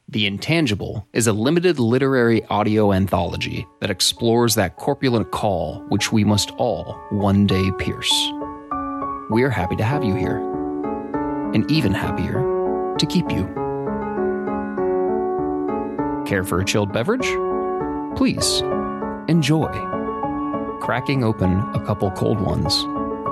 The Intangible is a limited literary audio anthology that explores that corpulent call which we must all one day pierce. We're happy to have you here, and even happier to keep you. Care for a chilled beverage? Please, enjoy. Cracking open a couple cold ones.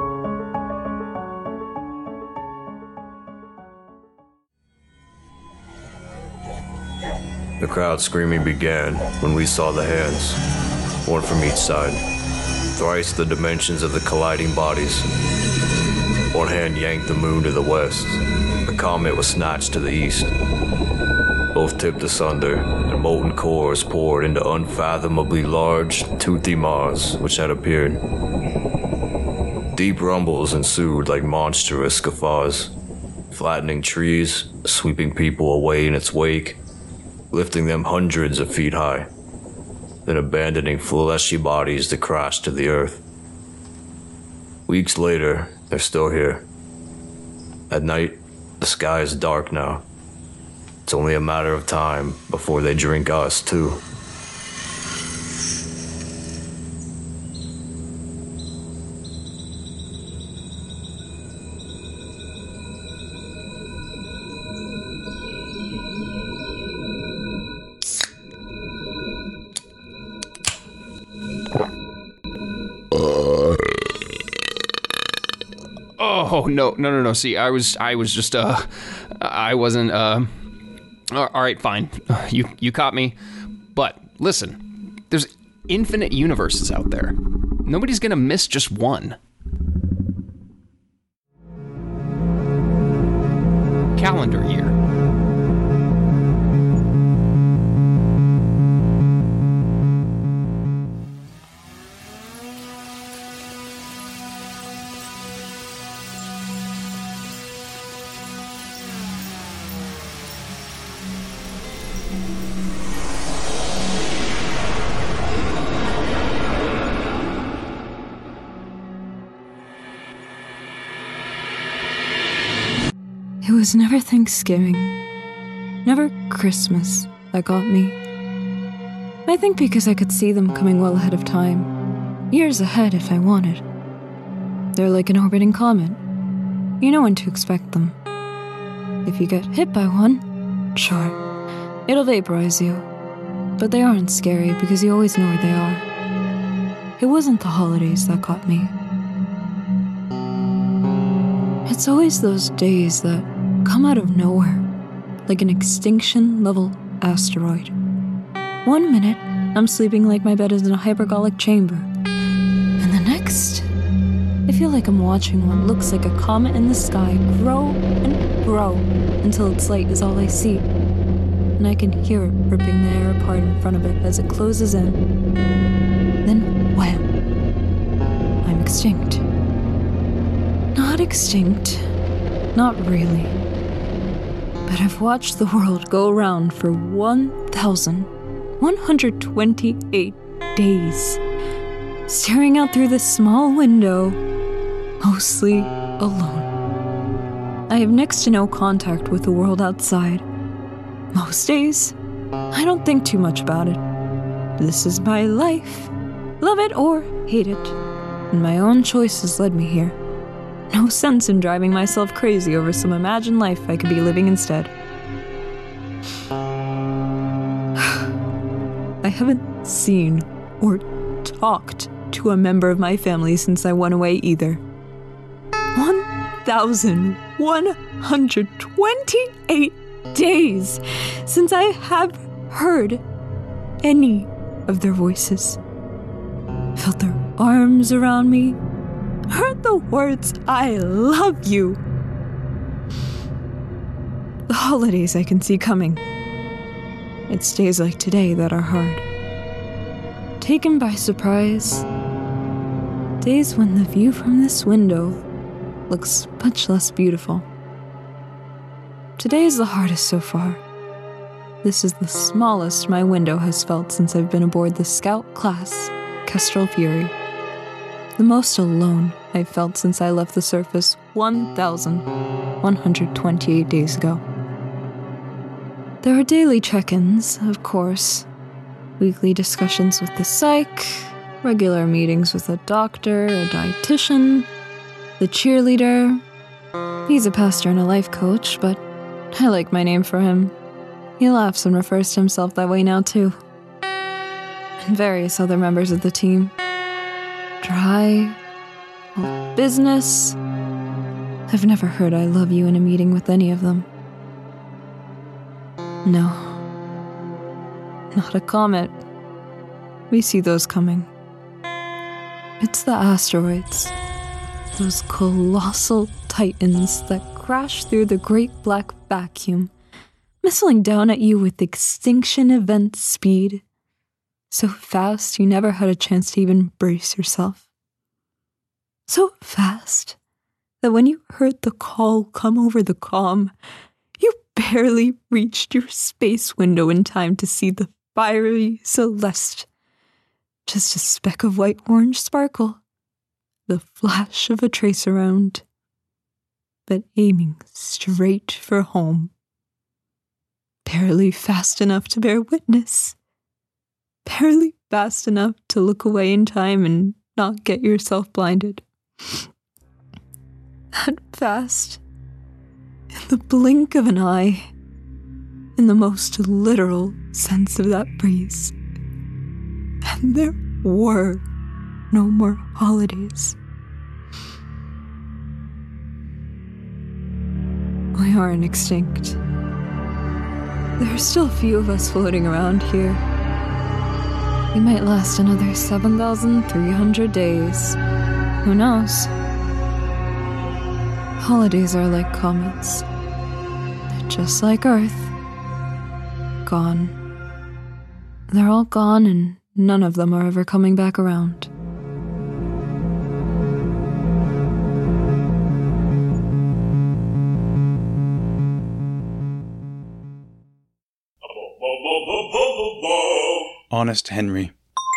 The crowd screaming began when we saw the hands, one from each side, thrice the dimensions of the colliding bodies. One hand yanked the moon to the west, the comet was snatched to the east. Both tipped asunder, and molten cores poured into unfathomably large, toothy maws which had appeared. Deep rumbles ensued like monstrous guffaws, flattening trees, sweeping people away in its wake, lifting them hundreds of feet high, then abandoning fleshy bodies to crash to the earth. Weeks later, they're still here. At night, the sky is dark now. It's only a matter of time before they drink us, too. Oh, no. See, I was just, I wasn't, all right, fine. You caught me. But listen, there's infinite universes out there. Nobody's gonna miss just one. Calendar year. It was never Thanksgiving, never Christmas that got me. I think because I could see them coming well ahead of time, years ahead if I wanted. They're like an orbiting comet. You know when to expect them. If you get hit by one, sure, it'll vaporize you. But they aren't scary because you always know where they are. It wasn't the holidays that got me. It's always those days that come out of nowhere, like an extinction-level asteroid. 1 minute, I'm sleeping like my bed is in a hypergolic chamber. And the next, I feel like I'm watching what looks like a comet in the sky grow and grow until its light is all I see. And I can hear it ripping the air apart in front of it as it closes in. Then, wham! I'm extinct. Not extinct. Not really. But I've watched the world go around for 1,128 days, staring out through this small window, mostly alone. I have next to no contact with the world outside. Most days, I don't think too much about it. This is my life. Love it or hate it. And my own choices led me here. No sense in driving myself crazy over some imagined life I could be living instead. I haven't seen or talked to a member of my family since I went away either. 1,128 days since I have heard any of their voices. Felt their arms around me. Heard the words, "I love you." The holidays I can see coming. It's days like today that are hard. Taken by surprise. Days when the view from this window looks much less beautiful. Today is the hardest so far. This is the smallest my window has felt since I've been aboard the Scout class Kestrel Fury. The most alone I've felt since I left the surface 1,128 days ago. There are daily check-ins, of course. Weekly discussions with the psych, regular meetings with a doctor, a dietitian, the cheerleader. He's a pastor and a life coach, but I like my name for him. He laughs and refers to himself that way now, too. And various other members of the team. Dry, business. I've never heard I love you in a meeting with any of them. No. Not a comet. We see those coming. It's the asteroids. Those colossal titans that crash through the great black vacuum, missiling down at you with extinction event speed. So fast you never had a chance to even brace yourself. So fast that when you heard the call come over the comm, you barely reached your space window in time to see the fiery celeste. Just a speck of white-orange sparkle, the flash of a trace around, but aiming straight for home. Barely fast enough to bear witness. Barely fast enough to look away in time and not get yourself blinded. That fast, in the blink of an eye, in the most literal sense of that phrase. And there were no more holidays. We aren't extinct. There are still a few of us floating around here. We might last another 7,300 days. Who knows? Holidays are like comets. They're just like Earth. Gone. They're all gone and none of them are ever coming back around. Honest Henry.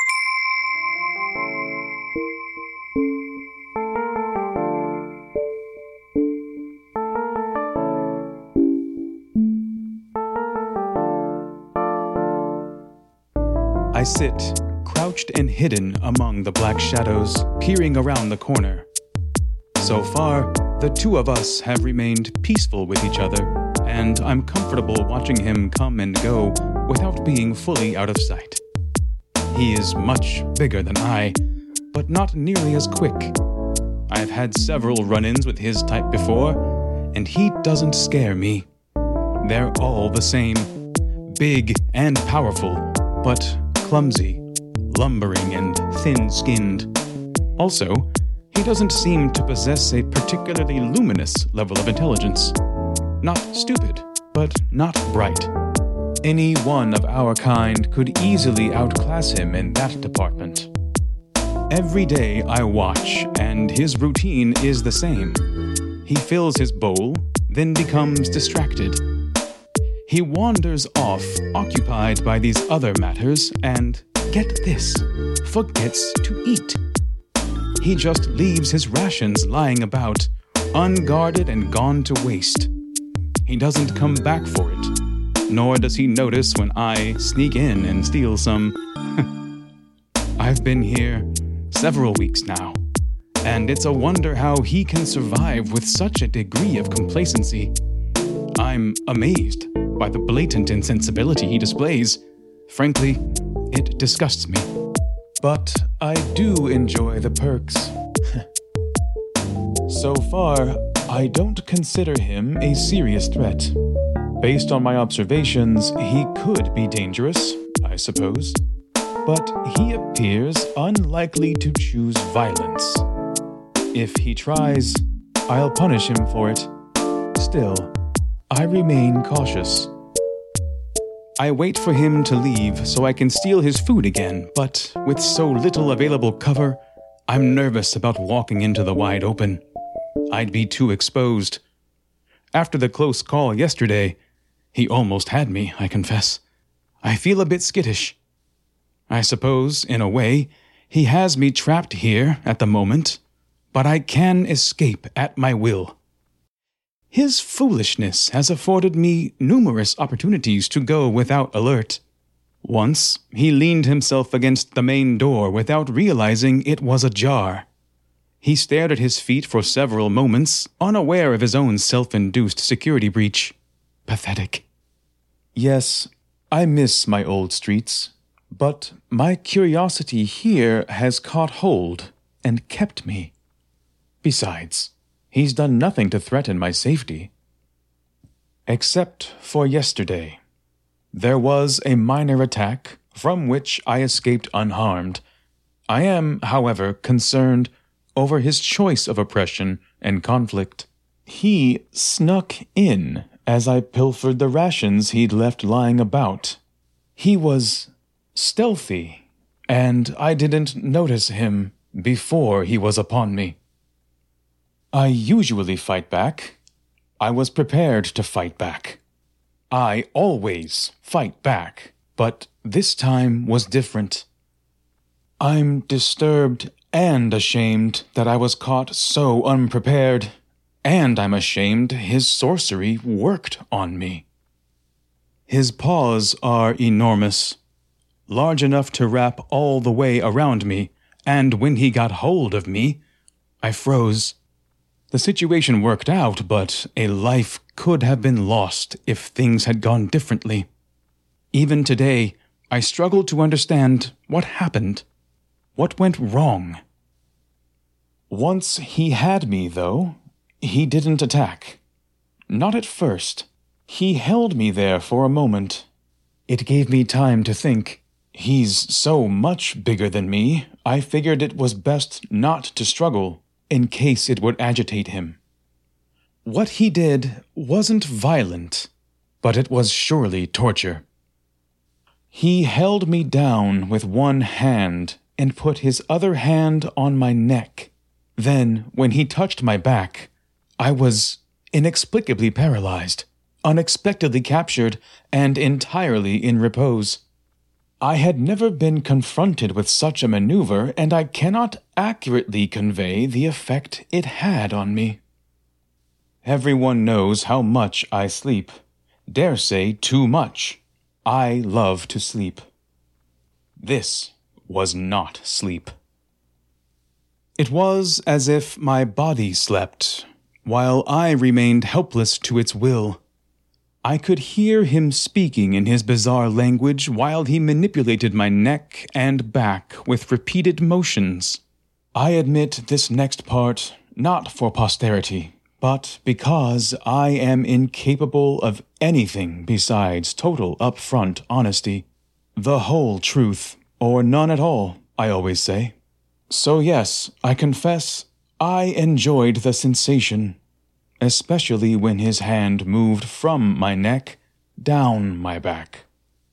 I sit, crouched and hidden among the black shadows, peering around the corner. So far, the two of us have remained peaceful with each other, and I'm comfortable watching him come and go without being fully out of sight. He is much bigger than I, but not nearly as quick. I've had several run-ins with his type before, and he doesn't scare me. They're all the same, big and powerful, but clumsy, lumbering, and thin-skinned. Also, he doesn't seem to possess a particularly luminous level of intelligence. Not stupid, but not bright. Any one of our kind could easily outclass him in that department. Every day I watch, and his routine is the same. He fills his bowl, then becomes distracted. He wanders off, occupied by these other matters, and, get this, forgets to eat. He just leaves his rations lying about, unguarded and gone to waste. He doesn't come back for it, nor does he notice when I sneak in and steal some. I've been here several weeks now, and it's a wonder how he can survive with such a degree of complacency. I'm amazed by the blatant insensibility he displays. Frankly, it disgusts me. But I do enjoy the perks. So far, I don't consider him a serious threat. Based on my observations, he could be dangerous, I suppose. But he appears unlikely to choose violence. If he tries, I'll punish him for it. Still, I remain cautious. I wait for him to leave so I can steal his food again, but with so little available cover, I'm nervous about walking into the wide open. I'd be too exposed. After the close call yesterday, he almost had me, I confess. I feel a bit skittish. I suppose, in a way, he has me trapped here at the moment, but I can escape at my will. His foolishness has afforded me numerous opportunities to go without alert. Once, he leaned himself against the main door without realizing it was ajar. He stared at his feet for several moments, unaware of his own self-induced security breach. Pathetic. Yes, I miss my old streets, but my curiosity here has caught hold and kept me. Besides, he's done nothing to threaten my safety. Except for yesterday. There was a minor attack, from which I escaped unharmed. I am, however, concerned over his choice of oppression and conflict. He snuck in as I pilfered the rations he'd left lying about. He was stealthy, and I didn't notice him before he was upon me. I usually fight back. I was prepared to fight back. I always fight back, but this time was different. I'm disturbed and ashamed that I was caught so unprepared, and I'm ashamed his sorcery worked on me. His paws are enormous, large enough to wrap all the way around me, and when he got hold of me, I froze. The situation worked out, but a life could have been lost if things had gone differently. Even today, I struggle to understand what happened. What went wrong? Once he had me, though, he didn't attack. Not at first. He held me there for a moment. It gave me time to think. He's so much bigger than me, I figured it was best not to struggle, in case it would agitate him. What he did wasn't violent, but it was surely torture. He held me down with one hand and put his other hand on my neck. Then, when he touched my back, I was inexplicably paralyzed, unexpectedly captured, and entirely in repose. I had never been confronted with such a maneuver, and I cannot accurately convey the effect it had on me. Everyone knows how much I sleep. Dare say too much. I love to sleep. This was not sleep. It was as if my body slept, while I remained helpless to its will. I could hear him speaking in his bizarre language while he manipulated my neck and back with repeated motions. I admit this next part not for posterity, but because I am incapable of anything besides total upfront honesty. The whole truth, or none at all, I always say. So yes, I confess, I enjoyed the sensation, especially when his hand moved from my neck down my back.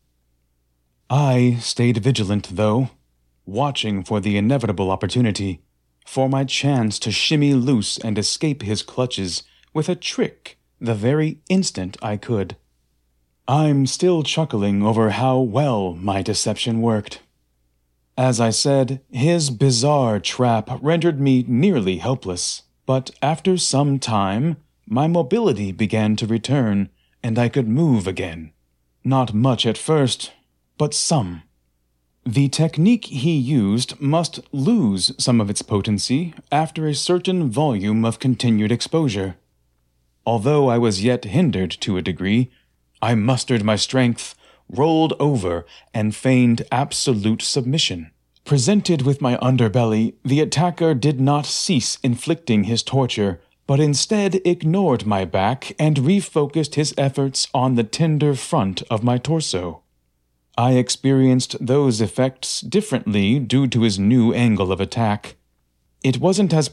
I stayed vigilant, though, watching for the inevitable opportunity, for my chance to shimmy loose and escape his clutches with a trick the very instant I could. I'm still chuckling over how well my deception worked. As I said, his bizarre trap rendered me nearly helpless, but after some time, my mobility began to return, and I could move again. Not much at first, but some. The technique he used must lose some of its potency after a certain volume of continued exposure. Although I was yet hindered to a degree, I mustered my strength, rolled over, and feigned absolute submission. Presented with my underbelly, the attacker did not cease inflicting his torture, but instead ignored my back and refocused his efforts on the tender front of my torso. I experienced those effects differently due to his new angle of attack. It wasn't as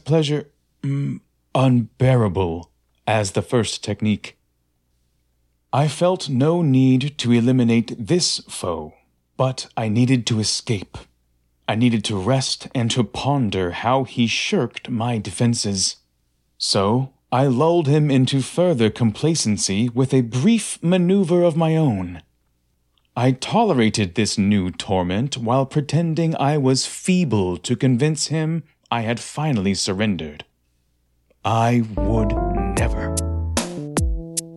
unbearable as the first technique. I felt no need to eliminate this foe, but I needed to escape. I needed to rest and to ponder how he shirked my defenses. So I lulled him into further complacency with a brief maneuver of my own. I tolerated this new torment while pretending I was feeble to convince him I had finally surrendered. I would never.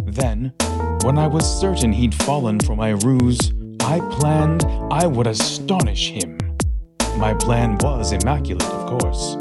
Then, when I was certain he'd fallen for my ruse, I planned I would astonish him. My plan was immaculate, of course.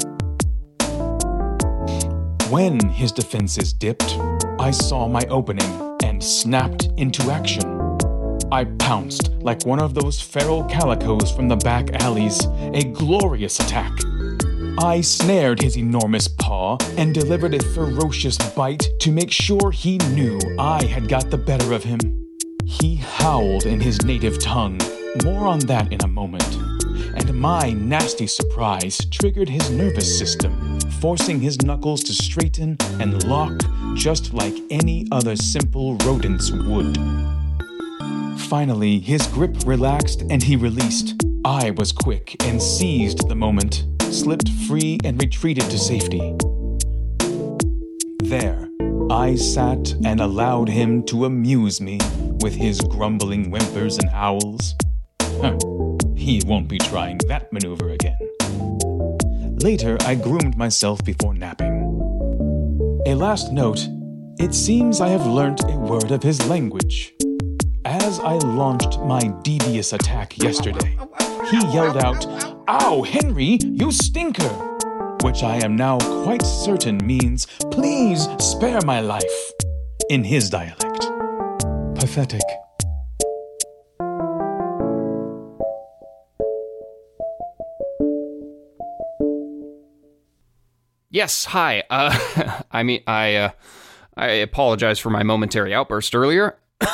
When his defenses dipped, I saw my opening and snapped into action. I pounced like one of those feral calicos from the back alleys, a glorious attack. I snared his enormous paw and delivered a ferocious bite to make sure he knew I had got the better of him. He howled in his native tongue, more on that in a moment, and my nasty surprise triggered his nervous system, forcing his knuckles to straighten and lock just like any other simple rodent's would. Finally, his grip relaxed and he released. I was quick and seized the moment, slipped free and retreated to safety. There, I sat and allowed him to amuse me with his grumbling whimpers and howls. He won't be trying that maneuver again. Later, I groomed myself before napping. A last note, it seems I have learnt a word of his language. As I launched my devious attack yesterday, he yelled out, "Ow, Henry, you stinker!" which I am now quite certain means, "Please spare my life," in his dialect. Pathetic. Yes, hi. I apologize for my momentary outburst earlier.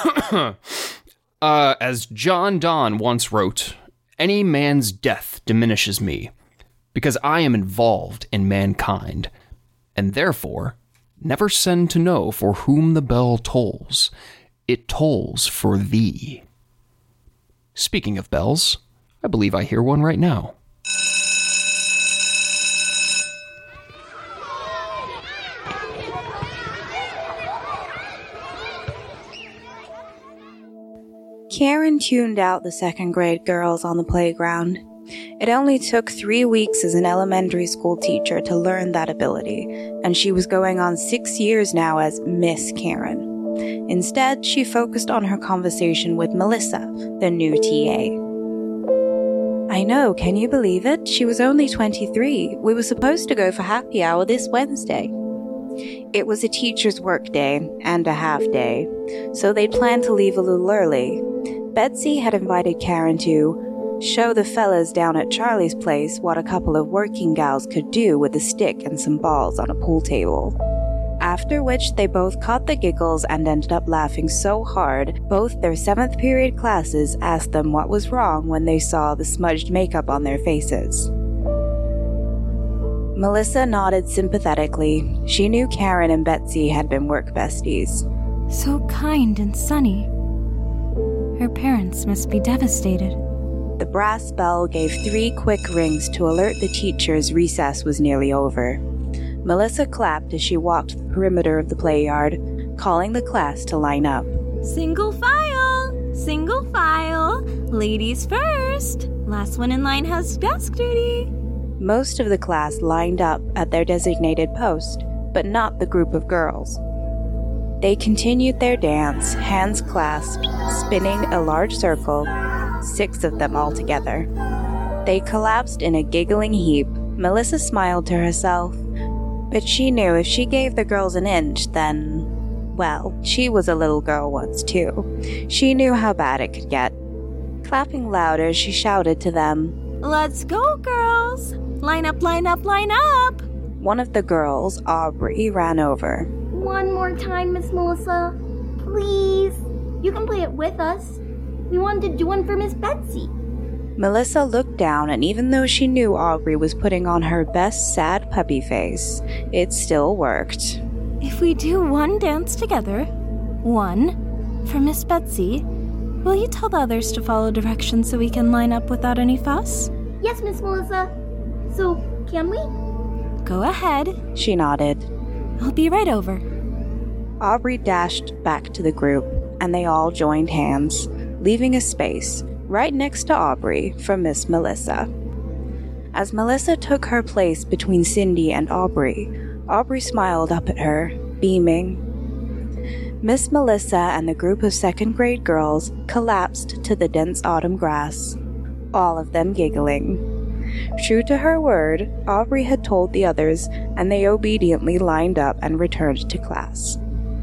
As John Donne once wrote, any man's death diminishes me, because I am involved in mankind, and therefore never send to know for whom the bell tolls. It tolls for thee. Speaking of bells, I believe I hear one right now. Karen tuned out the second grade girls on the playground. It only took 3 weeks as an elementary school teacher to learn that ability, and she was going on 6 years now as Miss Karen. Instead, she focused on her conversation with Melissa, the new TA. I know, can you believe it? She was only 23. We were supposed to go for happy hour this Wednesday. It was a teacher's work day and a half day, so they'd planned to leave a little early. Betsy had invited Karen to show the fellas down at Charlie's place what a couple of working gals could do with a stick and some balls on a pool table. After which they both caught the giggles and ended up laughing so hard, both their 7th period classes asked them what was wrong when they saw the smudged makeup on their faces. Melissa nodded sympathetically. She knew Karen and Betsy had been work besties. So kind and sunny. Her parents must be devastated. The brass bell gave 3 quick rings to alert the teachers recess was nearly over. Melissa clapped as she walked the perimeter of the play yard, calling the class to line up. Single file! Single file! Ladies first! Last one in line has desk duty. Most of the class lined up at their designated post, but not the group of girls. They continued their dance, hands clasped, spinning a large circle, 6 of them all together. They collapsed in a giggling heap. Melissa smiled to herself, but she knew if she gave the girls an inch, then, well, she was a little girl once too. She knew how bad it could get. Clapping louder, she shouted to them, "Let's go, girls! Line up, line up, line up!" One of the girls, Aubrey, ran over. One more time, Miss Melissa. Please. You can play it with us. We wanted to do one for Miss Betsy. Melissa looked down, and even though she knew Aubrey was putting on her best sad puppy face, it still worked. If we do one dance together, one, for Miss Betsy, will you tell the others to follow directions so we can line up without any fuss? Yes, Miss Melissa. So, can we? Go ahead. She nodded. I'll be right over. Aubrey dashed back to the group, and they all joined hands, leaving a space right next to Aubrey for Miss Melissa. As Melissa took her place between Cindy and Aubrey, Aubrey smiled up at her, beaming. Miss Melissa and the group of second-grade girls collapsed to the dense autumn grass, all of them giggling. True to her word, Aubrey had told the others, and they obediently lined up and returned to class.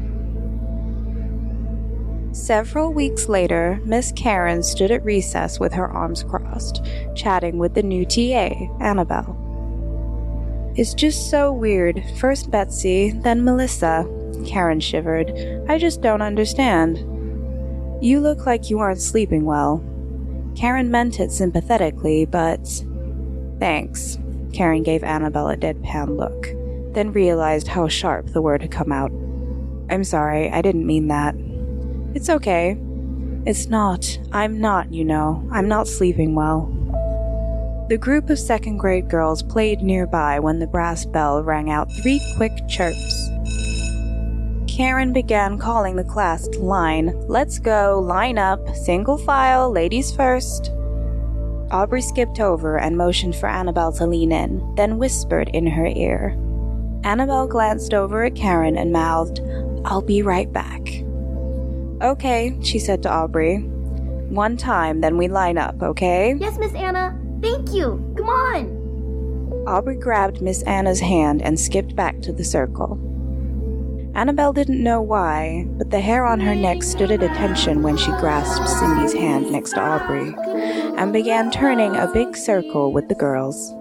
Several weeks later, Miss Karen stood at recess with her arms crossed, chatting with the new TA, Annabelle. "It's just so weird. First Betsy, then Melissa." Karen shivered. "I just don't understand. You look like you aren't sleeping well." Karen meant it sympathetically, but... "Thanks." Karen gave Annabelle a deadpan look, then realized how sharp the word had come out. "I'm sorry, I didn't mean that." "It's okay." "It's not. I'm not, you know. I'm not sleeping well." The group of second-grade girls played nearby when the brass bell rang out 3 quick chirps. Karen began calling the class to line. "Let's go, line up, single file, ladies first." Aubrey skipped over and motioned for Annabelle to lean in, then whispered in her ear. Annabelle glanced over at Karen and mouthed, "I'll be right back." "Okay," she said to Aubrey. "One time, then we line up, okay?" Yes, Miss Anna. Thank you. Come on. Aubrey grabbed Miss Anna's hand and skipped back to the circle. Annabelle didn't know why, but the hair on her neck stood at attention when she grasped Cindy's hand next to Aubrey and began turning a big circle with the girls.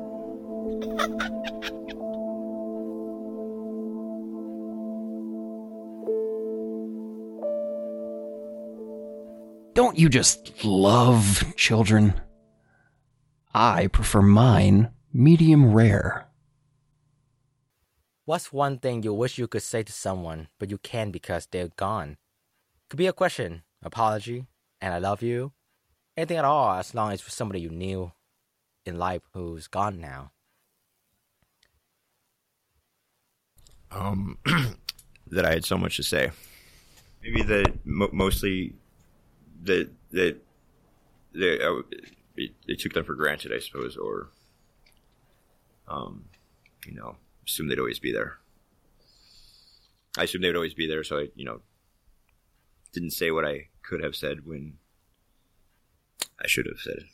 Don't you just love children? I prefer mine medium rare. What's one thing you wish you could say to someone, but you can't because they're gone? Could be a question, apology, and I love you. Anything at all, as long as it's somebody you knew in life who's gone now. That I had so much to say. Maybe that mostly that they took them for granted, I suppose, or assumed they'd always be there. I assumed they'd always be there, so I, didn't say what I could have said when I should have said it.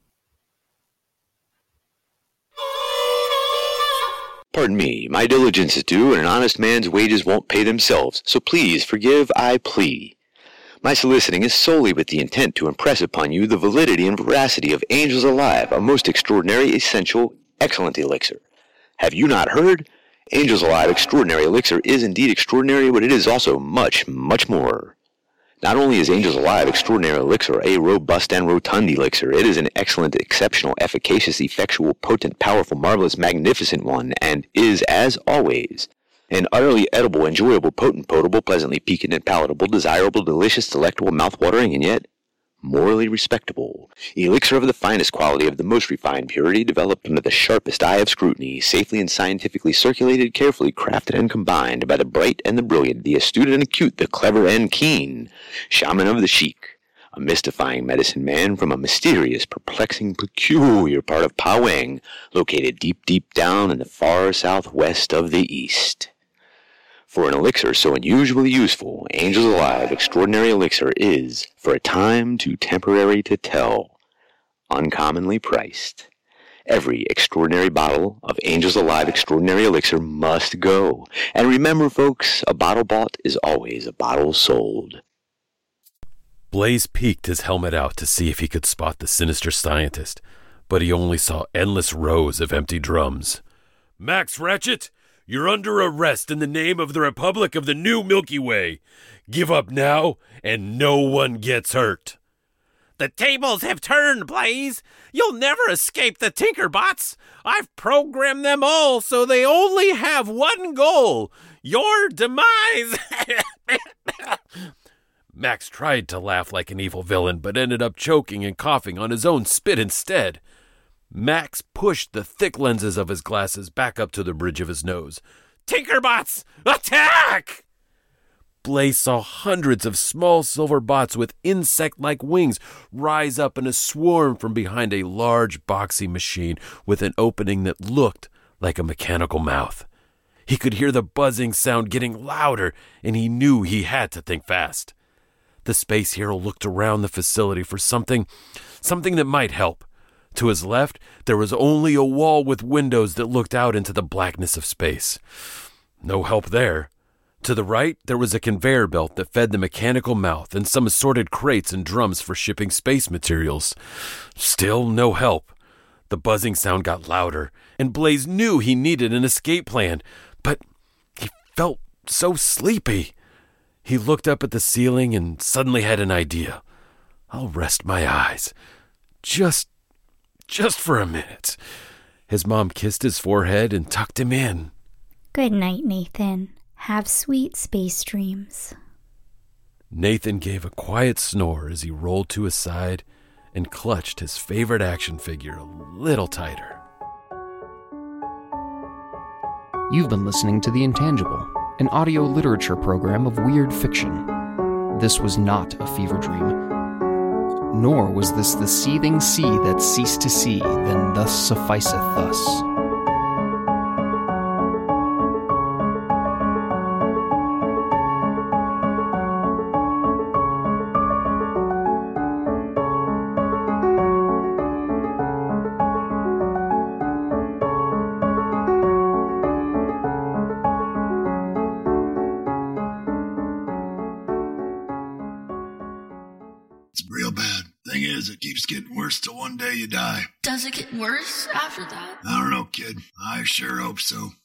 Pardon me, my diligence is due, and an honest man's wages won't pay themselves, so please forgive, I plea. My soliciting is solely with the intent to impress upon you the validity and veracity of Angels Alive, a most extraordinary, essential, excellent elixir. Have you not heard? Angels Alive Extraordinary Elixir is indeed extraordinary, but it is also much, much more. Not only is Angels Alive Extraordinary Elixir a robust and rotund elixir, it is an excellent, exceptional, efficacious, effectual, potent, powerful, marvelous, magnificent one, and is, as always, an utterly edible, enjoyable, potent, potable, pleasantly piquant and palatable, desirable, delicious, delectable, mouth-watering, and yet morally respectable. Elixir of the finest quality, of the most refined purity, developed under the sharpest eye of scrutiny, safely and scientifically circulated, carefully crafted and combined by the bright and the brilliant, the astute and acute, the clever and keen, shaman of the chic, a mystifying medicine man from a mysterious, perplexing, peculiar part of Pawang, located deep, deep down in the far southwest of the East. For an elixir so unusually useful, Angels Alive Extraordinary Elixir is, for a time too temporary to tell, uncommonly priced. Every extraordinary bottle of Angels Alive Extraordinary Elixir must go. And remember, folks, a bottle bought is always a bottle sold. Blaze peeked his helmet out to see if he could spot the sinister scientist, but he only saw endless rows of empty drums. "Max Ratchet, you're under arrest in the name of the Republic of the New Milky Way. Give up now, and no one gets hurt." "The tables have turned, Blaze. You'll never escape the Tinkerbots. I've programmed them all so they only have one goal: your demise." Max tried to laugh like an evil villain, but ended up choking and coughing on his own spit instead. Max pushed the thick lenses of his glasses back up to the bridge of his nose. "Tinkerbots, attack!" Blaze saw hundreds of small silver bots with insect-like wings rise up in a swarm from behind a large boxy machine with an opening that looked like a mechanical mouth. He could hear the buzzing sound getting louder, and he knew he had to think fast. The space hero looked around the facility for something that might help. To his left, there was only a wall with windows that looked out into the blackness of space. No help there. To the right, there was a conveyor belt that fed the mechanical mouth and some assorted crates and drums for shipping space materials. Still no help. The buzzing sound got louder, and Blaze knew he needed an escape plan, but he felt so sleepy. He looked up at the ceiling and suddenly had an idea. I'll rest my eyes. Just for a minute. His mom kissed his forehead and tucked him in. Good night, Nathan. Have sweet space dreams. Nathan gave a quiet snore as he rolled to his side and clutched his favorite action figure a little tighter. You've been listening to The Intangible, an audio literature program of weird fiction. This was not a fever dream, nor was this the seething sea that ceased to see, then thus sufficeth thus. Real bad. Thing is, it keeps getting worse till one day you die. Does it get worse after that? I don't know, kid. I sure hope so.